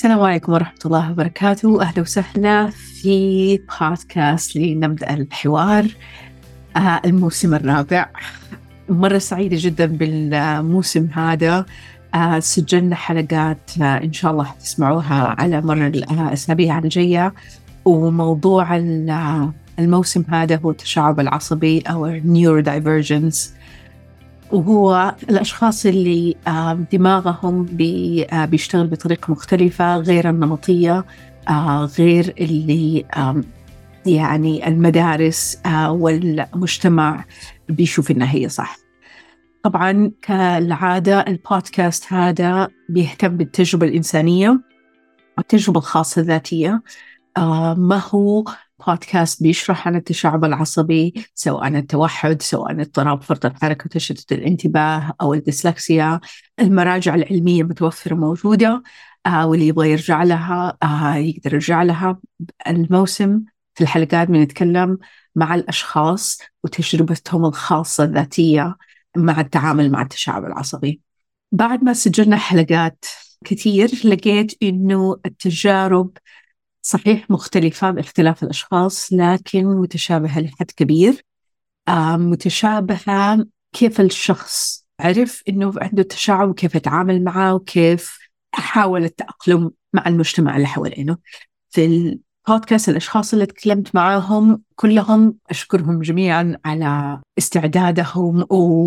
السلام عليكم ورحمة الله وبركاته. أهلا وسهلا في بودكاست لنبدأ الحوار. الموسم الرابع. مرة سعيدة جدا بالموسم هذا. سجلنا حلقات إن شاء الله تسمعوها على مر الأسابيع الجاية. وموضوع الموسم هذا هو التشعب العصبي أو neurodivergence، وهو الأشخاص اللي دماغهم بيشتغل بطريقة مختلفة غير النمطية، غير اللي يعني المدارس والمجتمع بيشوف إنها هي صح. طبعا كالعادة البودكاست هذا بيهتم بالتجربة الإنسانية والتجربة الخاصة الذاتية. ما هو بودكاست بيشرح عن التشعب العصبي، سواء التوحد، سواء اضطراب فرط الحركة وتشتت الانتباه أو الديسلكسيا. المراجع العلمية متوفرة موجودة، واللي يبغى يرجع لها يقدر يرجع لها. الموسم في الحلقات بنتكلم مع الأشخاص وتجربتهم الخاصة الذاتية مع التعامل مع التشعب العصبي. بعد ما سجلنا حلقات كثير لقيت إنه التجارب صحيح مختلفة باختلاف الأشخاص، لكن متشابهة لحد كبير. متشابهة كيف الشخص عرف إنه عنده تشعب وكيف يتعامل معه وكيف حاول التأقلم مع المجتمع اللي حوالينه. في البودكاست الأشخاص اللي تكلمت معهم كلهم أشكرهم جميعا على استعدادهم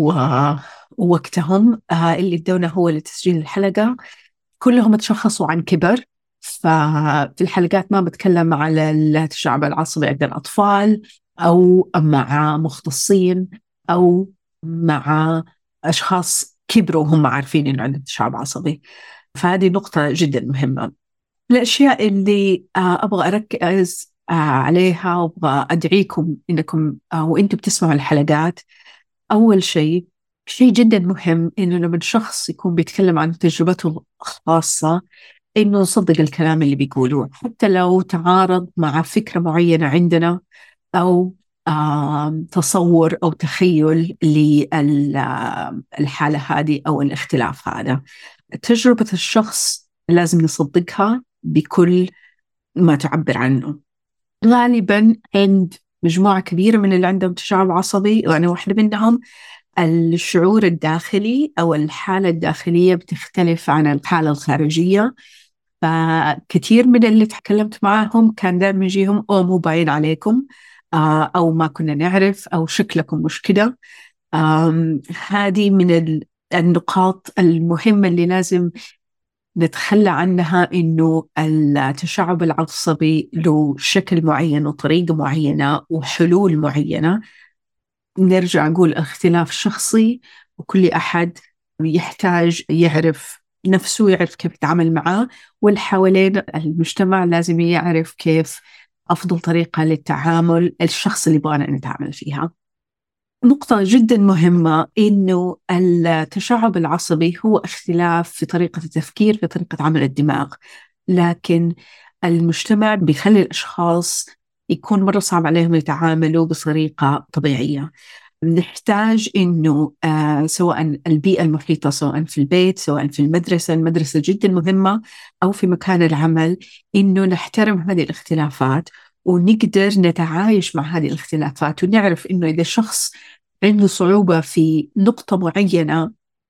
ووقتهم اللي ادونا هو لتسجيل الحلقة. كلهم تشخصوا عن كبر. ففي الحلقات ما بتكلم على التشعب العصبي عند الأطفال أو مع مختصين أو مع أشخاص كبروا وهم عارفين إنه عندهم تشعب عصبي. فهذه نقطة جدا مهمة. الأشياء اللي أبغى أركز عليها وأبغى أدعيكم إنكم وإنتم بتسمعوا الحلقات. أول شيء جدا مهم إنه لما شخص يكون بيتكلم عن تجربته الخاصة إنه نصدق الكلام اللي بيقولوه، حتى لو تعارض مع فكرة معينة عندنا أو تصور أو تخيل للحالة هذه أو الاختلاف هذا. تجربة الشخص لازم نصدقها بكل ما تعبر عنه. غالبا عند مجموعة كبيرة من اللي عندهم تشعب عصبي، وأنا واحدة منهم، الشعور الداخلي أو الحالة الداخلية بتختلف عن الحالة الخارجية. فكثير من اللي تكلمت معهم كان دائما يجيهم أو مو باين عليكم، أو ما كنا نعرف، أو شكلكم مش كده. هذه من النقاط المهمة اللي لازم نتخلى عنها، إنه التشعب العصبي له شكل معين وطريقة معينة وحلول معينة. نرجع نقول اختلاف شخصي، وكل أحد يحتاج يعرف نفسه، يعرف كيف يتعامل معاه، واللي حوالين المجتمع لازم يعرف كيف أفضل طريقة للتعامل الشخص اللي يبغانا نتعامل فيها. نقطة جدا مهمة إنه التشعب العصبي هو اختلاف في طريقة التفكير، في طريقة عمل الدماغ، لكن المجتمع بيخلي الأشخاص يكون مرة صعب عليهم يتعاملوا بطريقة طبيعية. نحتاج إنه سواء البيئة المحيطة، سواء في البيت، سواء في المدرسة جدا مهمة، أو في مكان العمل، إنه نحترم هذه الاختلافات ونقدر نتعايش مع هذه الاختلافات، ونعرف إنه إذا شخص عنده صعوبة في نقطة معينة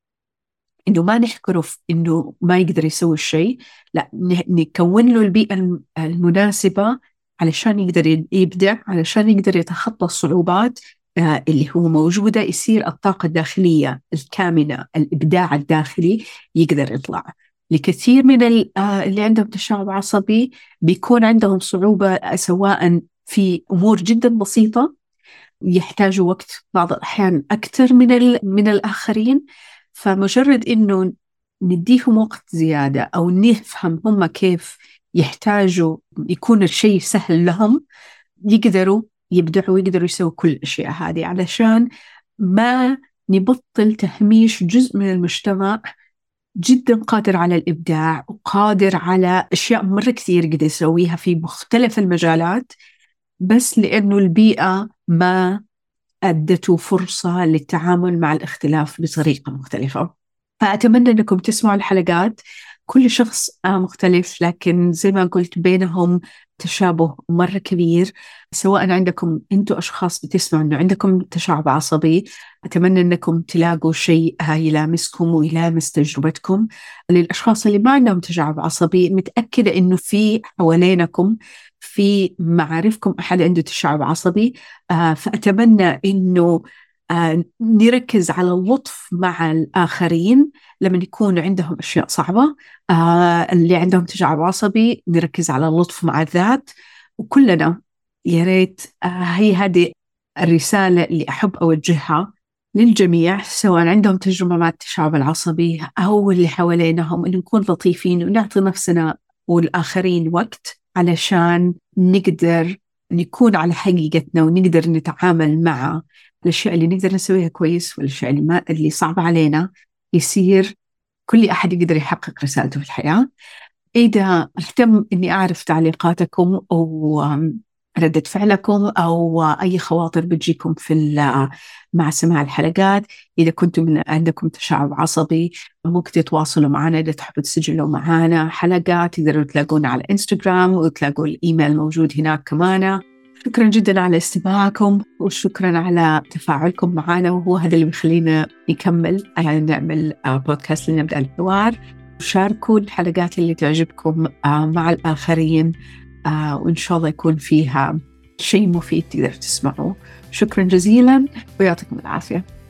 إنه ما نحكره في إنه ما يقدر يسوي الشيء، لا، نكون له البيئة المناسبة علشان يقدر يبدع، علشان يقدر يتخطى الصعوبات اللي هو موجودة، يصير الطاقة الداخلية الكامنة، الإبداع الداخلي يقدر يطلع. لكثير من اللي عندهم تشعب عصبي بيكون عندهم صعوبة سواء في أمور جدا بسيطة يحتاجوا وقت بعض الأحيان أكثر من الآخرين. فمجرد إنه نديهم وقت زيادة أو نفهم هم كيف يحتاجوا يكون الشيء سهل لهم، يقدروا يبدعوا ويقدروا يسووا كل الأشياء هذه، علشان ما نبطل تهميش جزء من المجتمع جدا قادر على الإبداع وقادر على أشياء مرة كثير قد يسويها في مختلف المجالات، بس لأنه البيئة ما أدته فرصة للتعامل مع الاختلاف بطريقة مختلفة. فأتمنى أنكم تسمعوا الحلقات. كل شخص مختلف، لكن زي ما قلت بينهم تشابه مرة كبير. سواء عندكم أنتوا أشخاص بتسمعوا أنه عندكم تشعب عصبي، أتمنى أنكم تلاقوا شيء يلامسكم ويلامس تجربتكم. للأشخاص اللي ما عندهم تشعب عصبي، متأكدة أنه في حوالينكم، في معارفكم أحد عنده تشعب عصبي. فأتمنى أنه نركز على اللطف مع الآخرين لما يكون عندهم أشياء صعبة. اللي عندهم تشعب عصبي نركز على اللطف مع الذات. وكلنا يا ريت، هي هذه الرسالة اللي أحب أوجهها للجميع، سواء عندهم تجربة مع التشعب العصبي أو اللي حوالينهم، إنه نكون لطيفين ونعطي نفسنا والآخرين وقت علشان نقدر نكون على حقيقتنا، ونقدر نتعامل مع الأشياء اللي نقدر نسويها كويس والأشياء اللي صعبة علينا، يصير كل أحد يقدر يحقق رسالته في الحياة. إذا أهتم إني أعرف تعليقاتكم أو ردة فعلكم أو أي خواطر بتجيكم مع سماع الحلقات. إذا كنتم عندكم تشعب عصبي، ممكن تتواصلوا معنا. إذا تحبوا تسجلوا معنا حلقات، تقدروا تلاقونا على إنستغرام، وتلاقوا الإيميل موجود هناك كمان. شكرا جدا على استماعكم، وشكرا على تفاعلكم معنا، وهو هذا اللي بيخلينا نكمل نعمل بودكاست لنبدأ الحوار. شاركوا الحلقات اللي تعجبكم مع الآخرين، وإن شاء الله يكون فيها شيء مفيد تقدر تسمعوه. شكرا جزيلا ويعطيكم العافية.